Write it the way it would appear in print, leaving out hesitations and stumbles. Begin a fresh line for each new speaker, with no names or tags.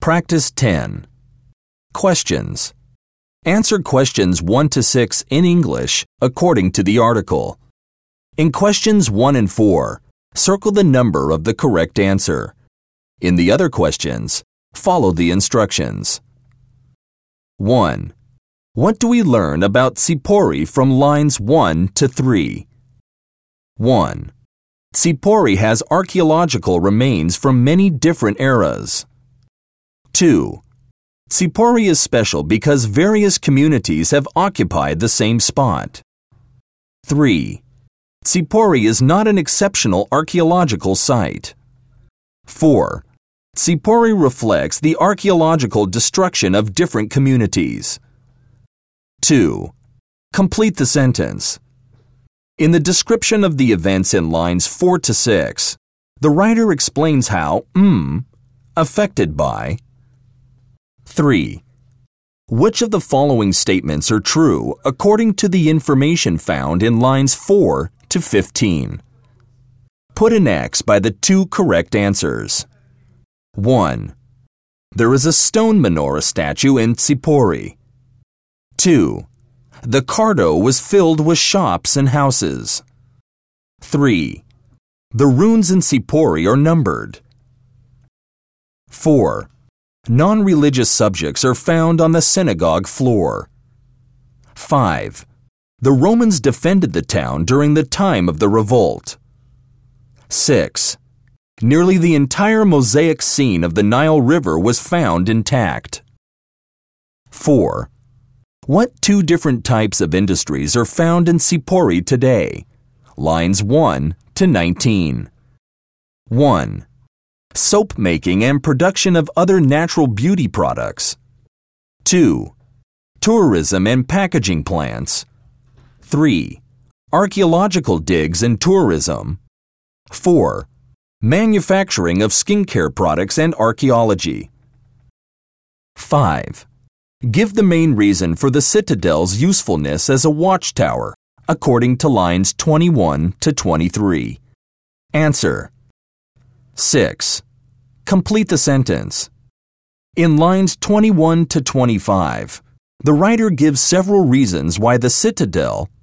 Practice 10. Questions. Answer questions 1 to 6 in English according to the article. In questions 1 and 4, circle the number of the correct answer. In the other questions, follow the instructions. 1. What do we learn about Sipori from lines 1 to 3? 1. Sipori has archaeological remains from many different eras. 2. Sipori is special because various communities have occupied the same spot. 3. Sipori is not an exceptional archaeological site. 4. Sipori reflects the archaeological destruction of different communities. 2. Complete the sentence. In the description of the events in lines 4 to 6, the writer explains how affected by. 3. Which of the following statements are true according to the information found in lines 4 to 15? Put an X by the two correct answers. 1. There is a stone menorah statue in Sipori. 2. The Cardo was filled with shops and houses. 3. The runes in Sipori are numbered. 4. Non-religious subjects are found on the synagogue floor. 5. The Romans defended the town during the time of the revolt. 6. Nearly the entire mosaic scene of the Nile River was found intact. 4. What two different types of industries are found in Sipori today? Lines 1 to 19. 1. Soap making and production of other natural beauty products. 2. Tourism and packaging plants. 3. Archaeological digs and tourism. 4. Manufacturing of skincare products and archaeology. 5. Give the main reason for the citadel's usefulness as a watchtower, according to lines 21 to 23. Answer. 6. Complete the sentence. In lines 21 to 25, the writer gives several reasons why the citadel